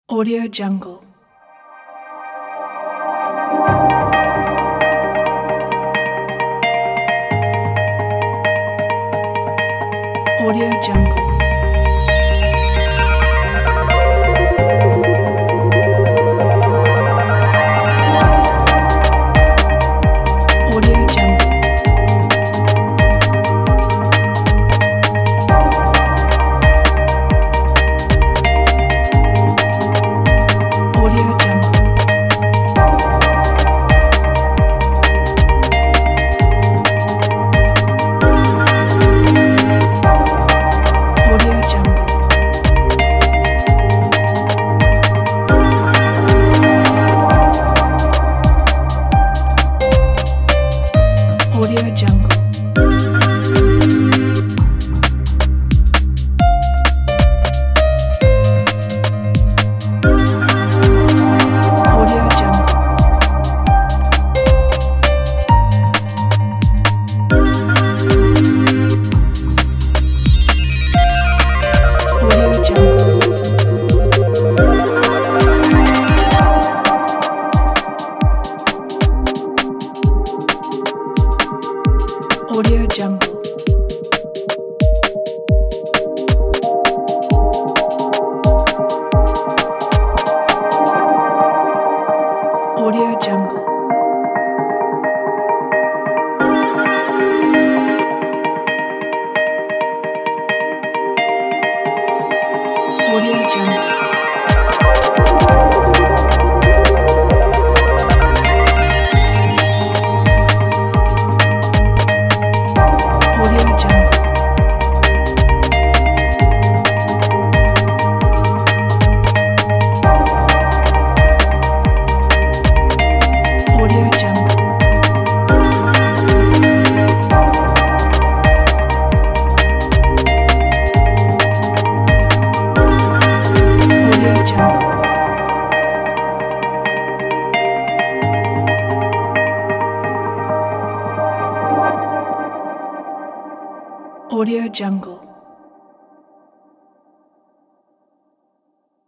Audio Jungle. Audio Jungle. Audio Jungle. Audio Jungle. Audio Jungle. Audio Jungle. Audio Jungle. Audio Jungle. Audio Jungle. Audio Jungle. Audio Jungle. Audio Jungle. Audio Jungle. Audio Jungle. Audio Jungle.